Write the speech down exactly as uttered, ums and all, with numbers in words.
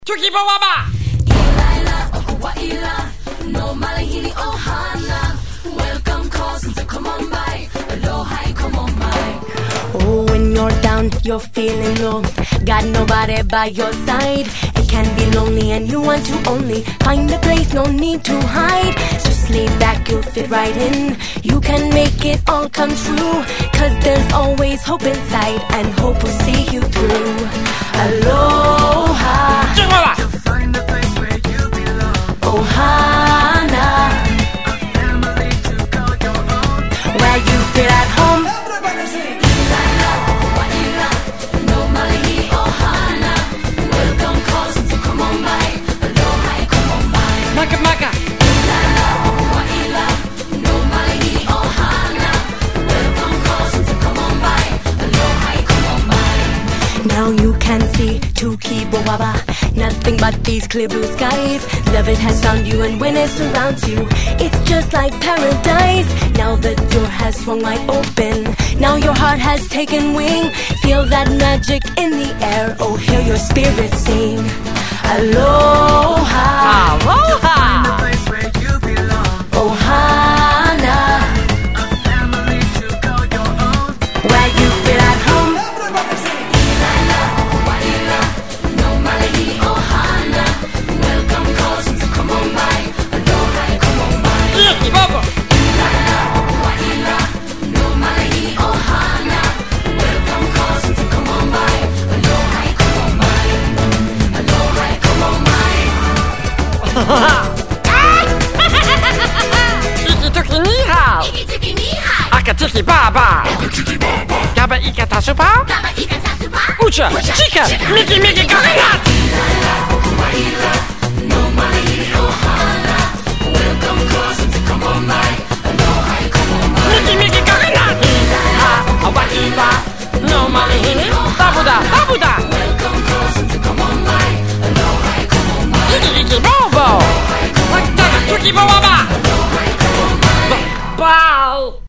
Tukipo Waba! No malahini ohana. Welcome calls to come on by. Aloha, come on by. Oh, when you're down, you're feeling low. Got nobody by your side. It can be lonely and you want to only find a place, no need to hide. Just lay back, you'll fit right in. You can make it all come true. Cause there's always hope inside, and hope will see you through. Aloha. Aloha. Find a place where you belong. Ohana. A family to call your own. Where you feel at home. Everybody sing. No malahini ohana. Welcome calls to come on by. Aloha, come on by. Maka Maka! No malahini ohana. Welcome calls to come on by. Aloha, come on by. Now you can see Tukipo Waba, nothing but these clear blue skies. Love it has found you, and when it surrounds you, it's just like paradise. Now the door has swung wide open. Now your heart has taken wing. Feel that magic in the air. Oh, hear your spirit sing. Aloha. Aloha! A place where you belong. Ohana. A family to call your own. Where you feel at home. Everybody sing. No malahini ohana. Welcome calls to come on by. Aloha, come on by. Tukipo! No malahini ohana. Welcome calls to come on by. Aloha, come on by. Aloha, come on by. Tiki Tuki Ni Hao! Tiki tiki ni hai. Aka Tiki Baba! Gaba Ika Tasupa! Gaba ika tasupa. Ucha! Chica! Miki Miki Coconut!